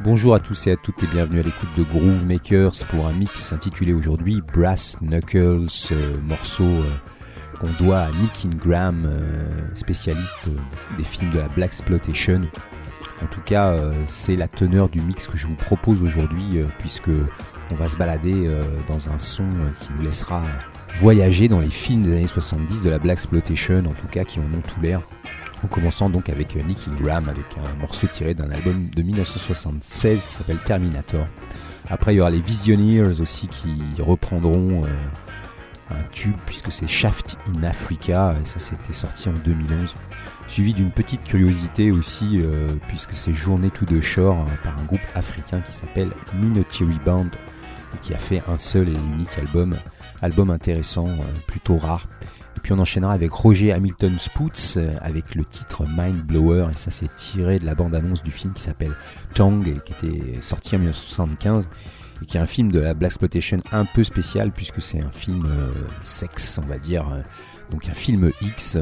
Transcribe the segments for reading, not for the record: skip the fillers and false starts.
Bonjour à tous et à toutes et bienvenue à l'écoute de Groove Makers pour un mix intitulé aujourd'hui Brass Knuckles, morceau qu'on doit à Nick Ingram, spécialiste des films de la Blaxploitation. En tout cas, c'est la teneur du mix que je vous propose aujourd'hui, puisque on va se balader dans un son qui nous laissera voyager dans les films des années 70 de la Blaxploitation, en tout cas qui en ont tout l'air. En commençant donc avec Nick Ingram, avec un morceau tiré d'un album de 1976 qui s'appelle Terminator. Après il y aura les Visioneers aussi qui reprendront un tube puisque c'est Shaft in Africa, et ça c'était sorti en 2011. Suivi d'une petite curiosité aussi puisque c'est Journée to the Shore par un groupe africain qui s'appelle Minotiri Band et qui a fait un seul et unique album intéressant, plutôt rare. Et puis on enchaînera avec Roger Hamilton Spoots avec le titre Mind Blower, et ça c'est tiré de la bande-annonce du film qui s'appelle Tang, qui était sorti en 1975 et qui est un film de la Blaxploitation un peu spécial puisque c'est un film sexe, on va dire, donc un film X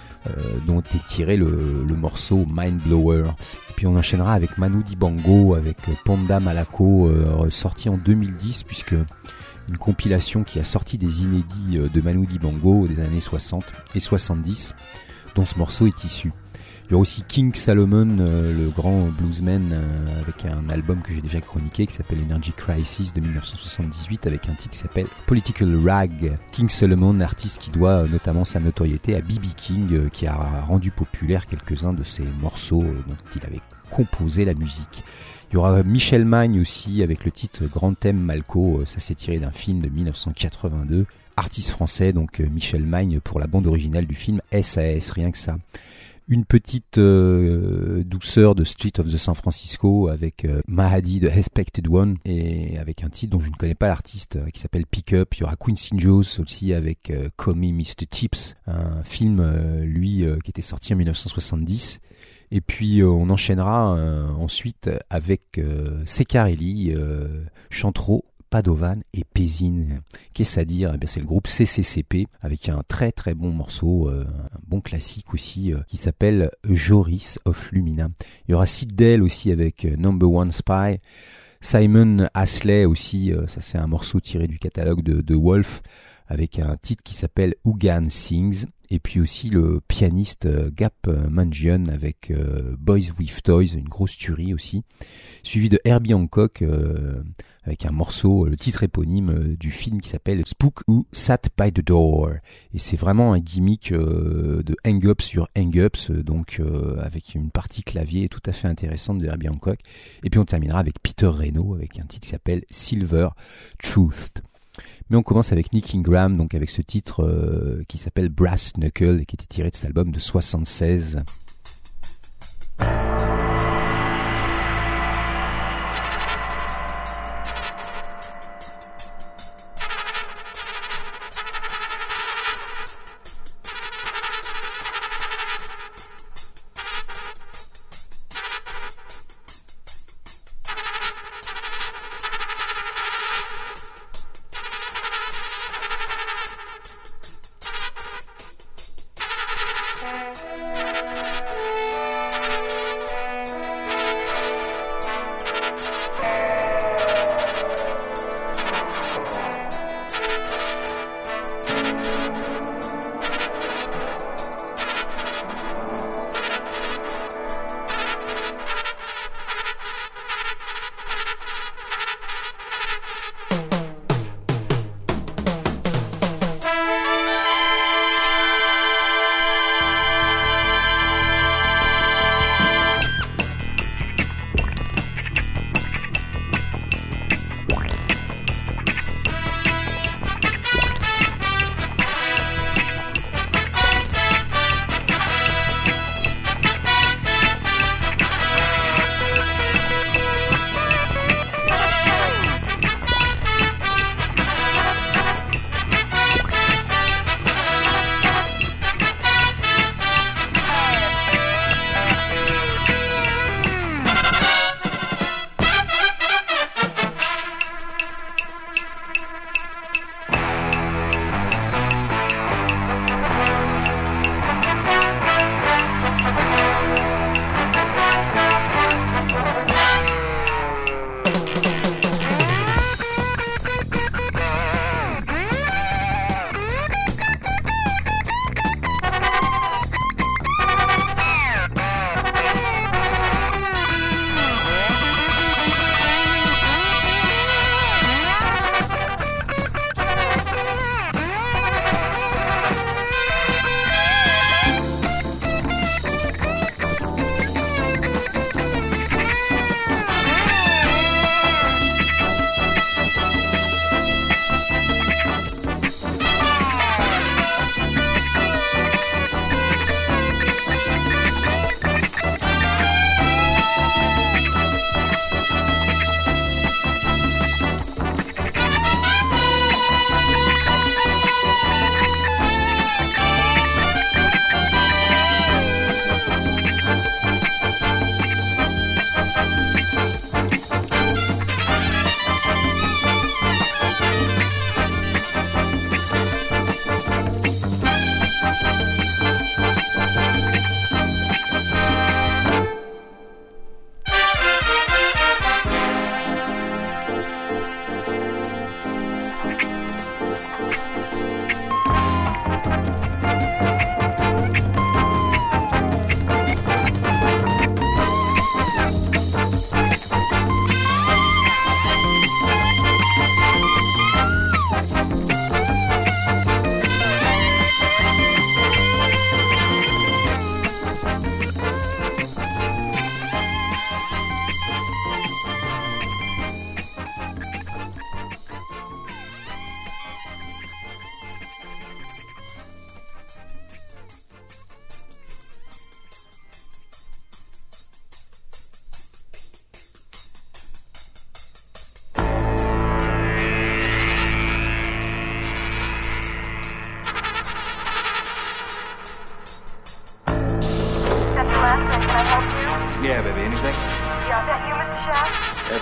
dont est tiré le morceau Mind Blower. Et puis on enchaînera avec Manu Dibango avec Panda Malako, sorti en 2010 puisque une compilation qui a sorti des inédits de Manu Dibango des années 60 et 70 dont ce morceau est issu. Il y aura aussi King Solomon, le grand bluesman, avec un album que j'ai déjà chroniqué qui s'appelle Energy Crisis de 1978 avec un titre qui s'appelle Political Rag. King Solomon, artiste qui doit notamment sa notoriété à B.B. King, qui a rendu populaire quelques-uns de ses morceaux dont il avait composé la musique. Il y aura Michel Magne aussi avec le titre Grand Thème Malco, ça c'est tiré d'un film de 1982. Artiste français, donc Michel Magne pour la bande originale du film SAS, rien que ça. Une petite douceur de Street of the San Francisco avec Mahadi de Expected One et avec un titre dont je ne connais pas l'artiste qui s'appelle Pick Up. Il y aura Quincy Jones aussi avec Call Me Mr. Tips, un film qui était sorti en 1970. Et puis on enchaînera ensuite avec Secarelli, Chantreau, Padovan et Pézine. Qu'est-ce à dire ? Eh bien, c'est le groupe CCCP avec un très très bon morceau, un bon classique aussi qui s'appelle Joris of Lumina. Il y aura Sid Dale aussi avec Number One Spy. Simon Hasley aussi, ça c'est un morceau tiré du catalogue de Wolf avec un titre qui s'appelle Ougan Sings. Et puis aussi le pianiste Gap Mangion avec Boys with Toys, une grosse tuerie aussi. Suivi de Herbie Hancock avec un morceau, le titre éponyme du film qui s'appelle Spook Who Sat by the Door. Et c'est vraiment un gimmick de hang-ups sur hang-ups, donc avec une partie clavier tout à fait intéressante de Herbie Hancock. Et puis on terminera avec Peter Reno avec un titre qui s'appelle Silver Truth. Mais on commence avec Nick Ingram, donc avec ce titre qui s'appelle Brass Knuckle et qui était tiré de cet album de 76.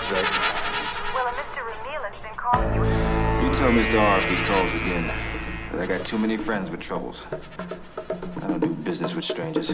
That's right. Well, Mr. Ramil has been calling you. You tell Mr. R if he calls again. But I got too many friends with troubles. I don't do business with strangers.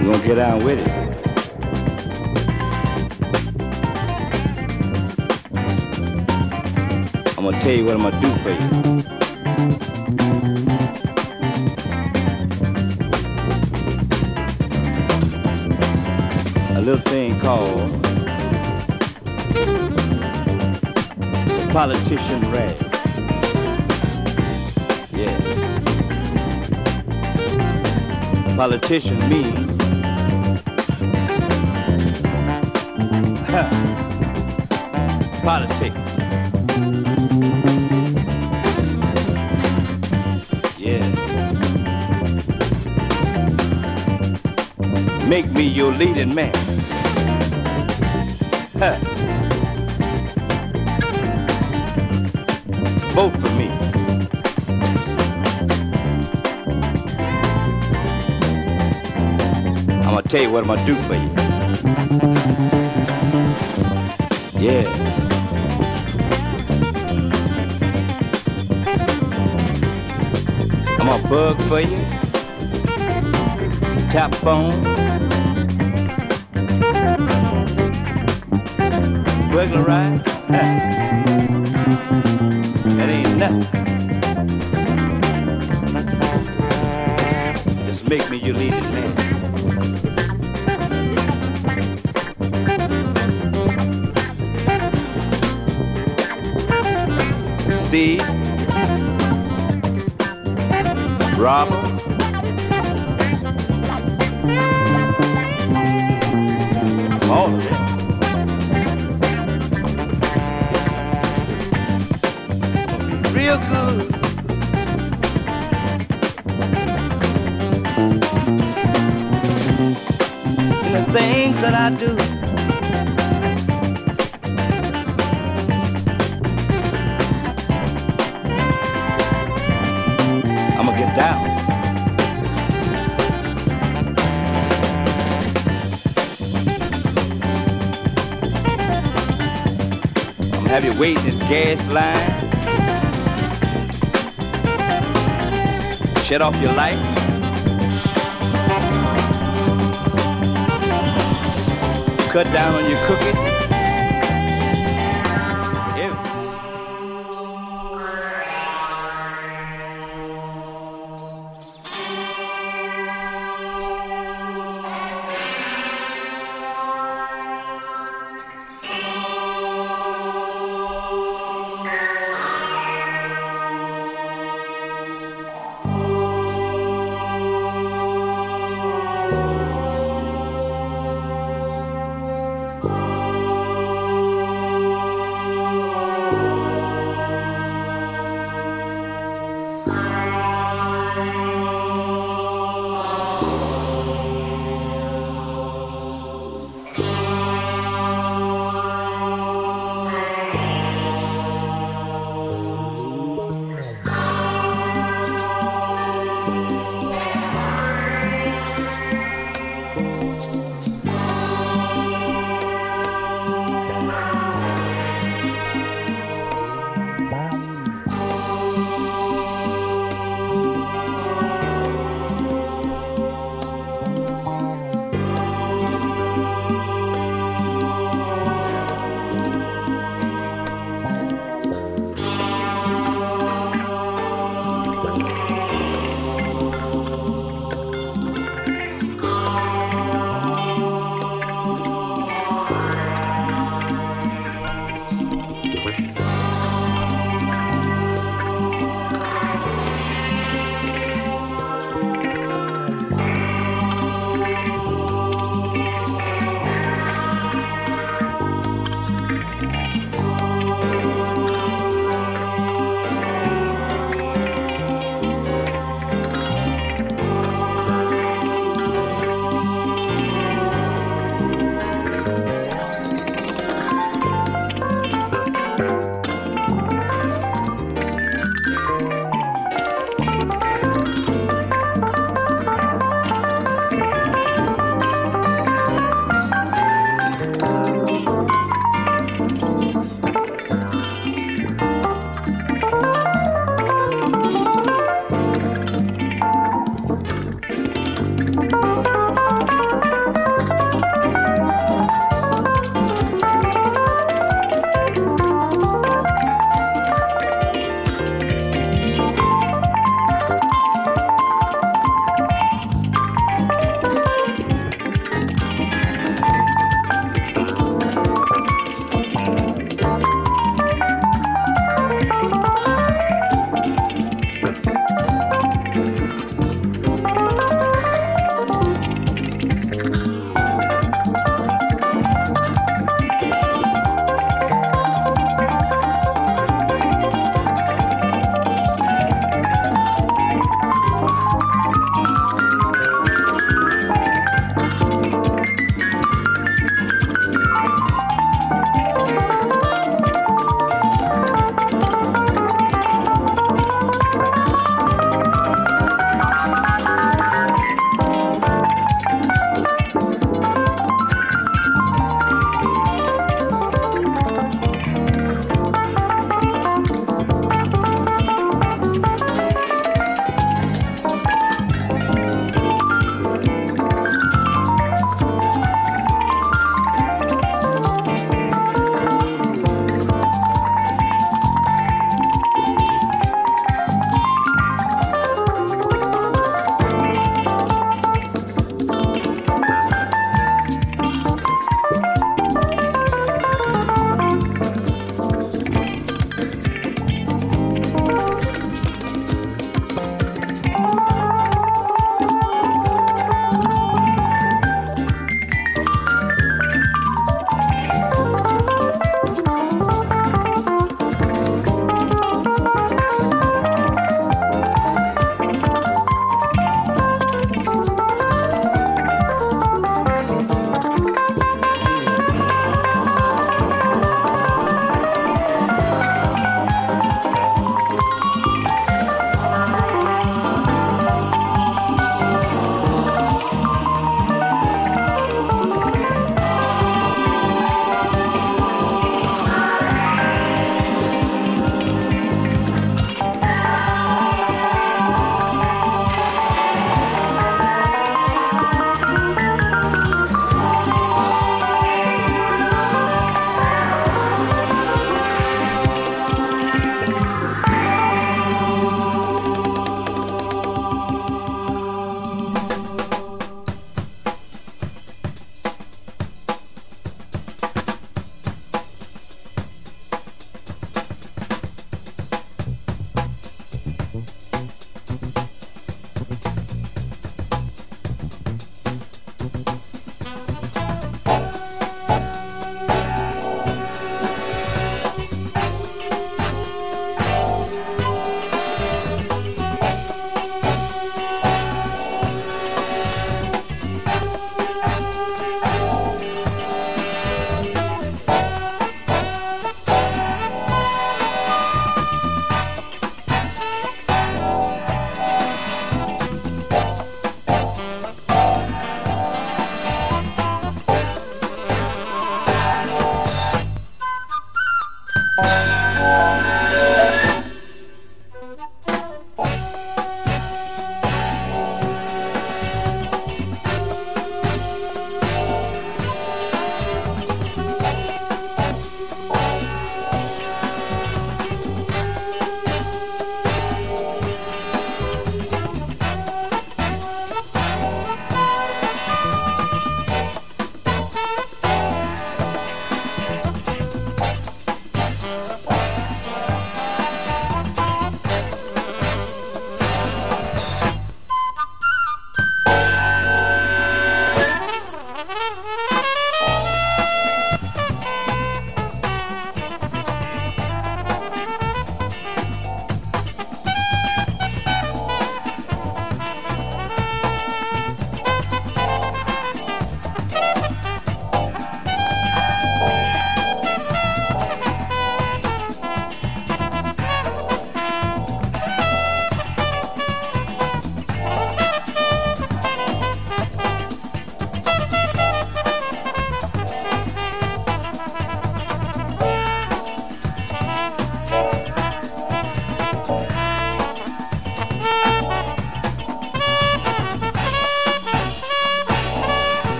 We're gonna get on with it. I'm gonna tell you what I'm gonna do for you. A little thing called politician rag. Yeah. Politician means politics. Yeah. Make me your leading man. Huh. Vote for me. I'm gonna tell you what I'm gonna do for you. Yeah. I'm gonna bug for you. Tap phone. Burglarize. That ain't nothing. Just make me your leading man. Thief, robber, all of them. Real good. And the things that I do, I'ma get down. I'ma have you waiting in the gas line. Shut off your light. Cut down on your cooking.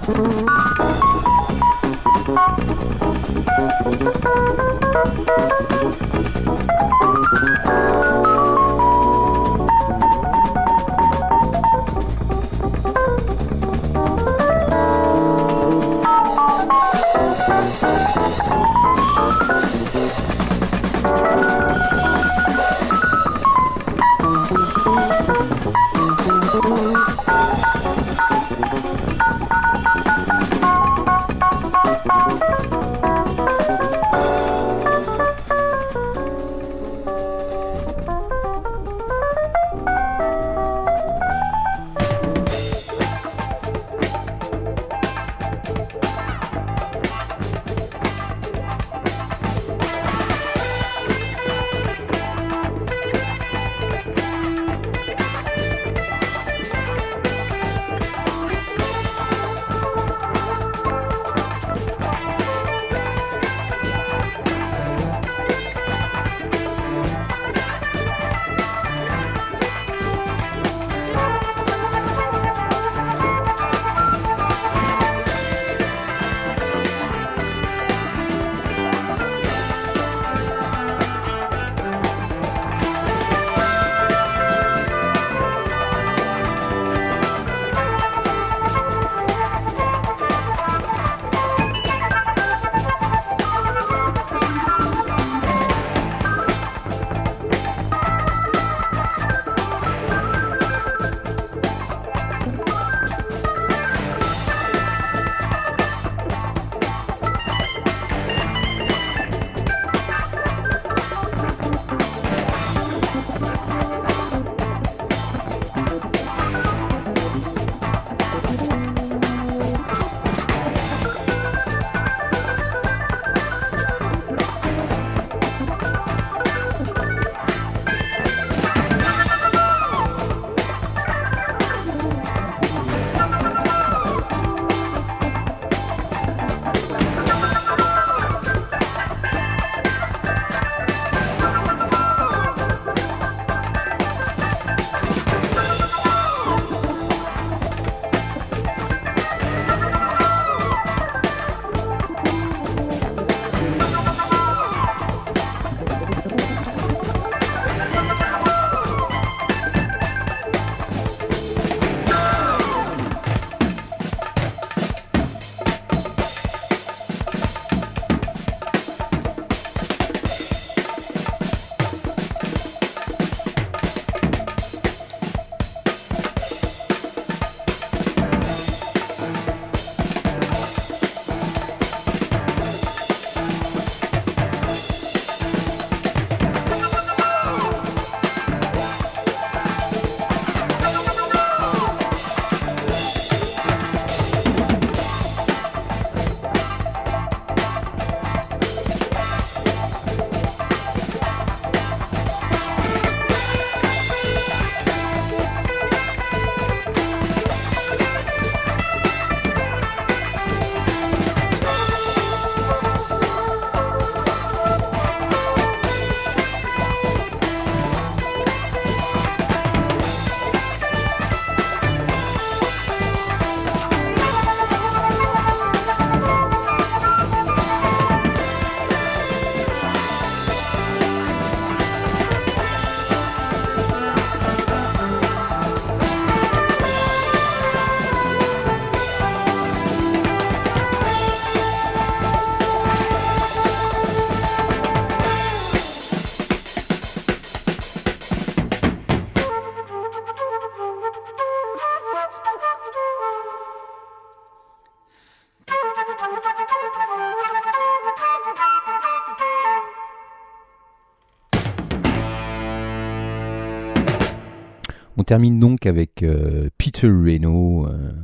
On termine donc avec Peter Reno,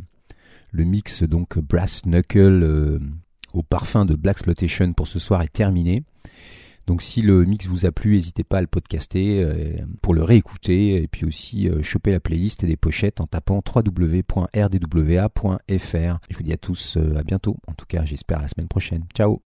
le mix donc Brass Knuckle au parfum de Blaxploitation pour ce soir est terminé. Donc si le mix vous a plu, n'hésitez pas à le podcaster pour le réécouter et puis aussi choper la playlist et des pochettes en tapant www.rdwa.fr. Je vous dis à tous à bientôt, en tout cas j'espère à la semaine prochaine. Ciao.